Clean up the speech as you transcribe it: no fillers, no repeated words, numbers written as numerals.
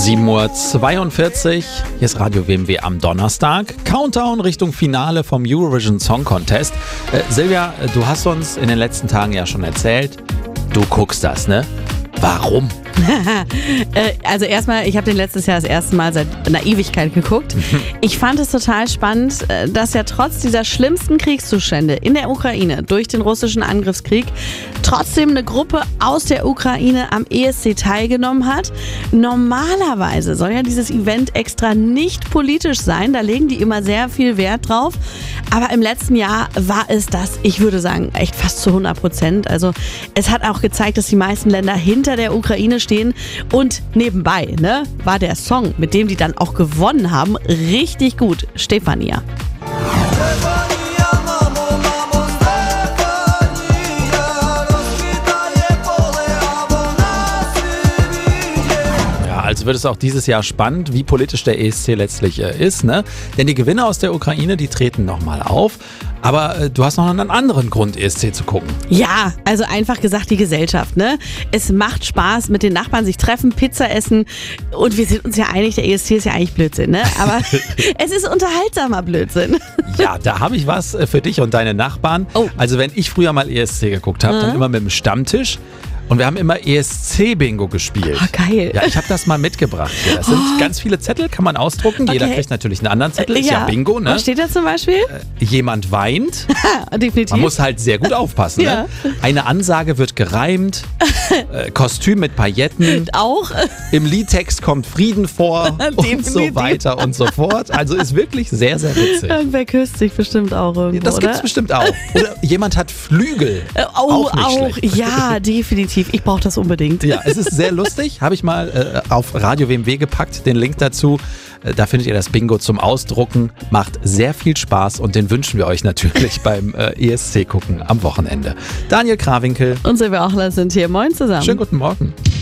7:42 Uhr, hier ist Radio WMW am Donnerstag. Countdown Richtung Finale vom Eurovision Song Contest. Silvia, du hast uns in den letzten Tagen ja schon erzählt, du guckst das, ne? Warum? Also erstmal, ich habe den letztes Jahr das erste Mal seit einer Ewigkeit geguckt. Ich fand es total spannend, dass ja trotz dieser schlimmsten Kriegszustände in der Ukraine durch den russischen Angriffskrieg trotzdem eine Gruppe aus der Ukraine am ESC teilgenommen hat. Normalerweise soll ja dieses Event extra nicht politisch sein, da legen die immer sehr viel Wert drauf. Aber im letzten Jahr war es das, ich würde sagen, echt fast zu 100%. Also es hat auch gezeigt, dass die meisten Länder hinter der Ukraine stehen. Und nebenbei, ne, war der Song, mit dem die dann auch gewonnen haben, richtig gut. Stefania. Also wird es auch dieses Jahr spannend, wie politisch der ESC letztlich ist, ne? Denn die Gewinner aus der Ukraine, die treten nochmal auf. Aber du hast noch einen anderen Grund, ESC zu gucken. Ja, also einfach gesagt die Gesellschaft, ne? Es macht Spaß, mit den Nachbarn sich treffen, Pizza essen und wir sind uns ja einig, der ESC ist ja eigentlich Blödsinn, ne? Aber es ist unterhaltsamer Blödsinn. Ja, da habe ich was für dich und deine Nachbarn. Oh. Also wenn ich früher mal ESC geguckt habe, dann immer mit dem Stammtisch. Und wir haben immer ESC-Bingo gespielt. Ah, geil. Ja, ich habe das mal mitgebracht hier. Das sind ganz viele Zettel, kann man ausdrucken. Jeder kriegt natürlich einen anderen Zettel. Ist ja Bingo, ne? Was steht da zum Beispiel? Jemand weint. Definitiv. Man muss halt sehr gut aufpassen. Ja. Ne? Eine Ansage wird gereimt. Kostüm mit Pailletten. Auch. Im Liedtext kommt Frieden vor. Und so weiter und so fort. Also ist wirklich sehr, sehr witzig. Irgendwer küsst sich bestimmt auch irgendwo, das gibt's bestimmt auch. Oder jemand hat Flügel. Auch. Ja, definitiv. Ich brauche das unbedingt. Ja, es ist sehr lustig. Habe ich mal auf Radio WMW gepackt, den Link dazu. Da findet ihr das Bingo zum Ausdrucken. Macht sehr viel Spaß und den wünschen wir euch natürlich beim ESC gucken am Wochenende. Daniel Krawinkel und Silvia Ochler sind hier. Moin zusammen. Schönen guten Morgen.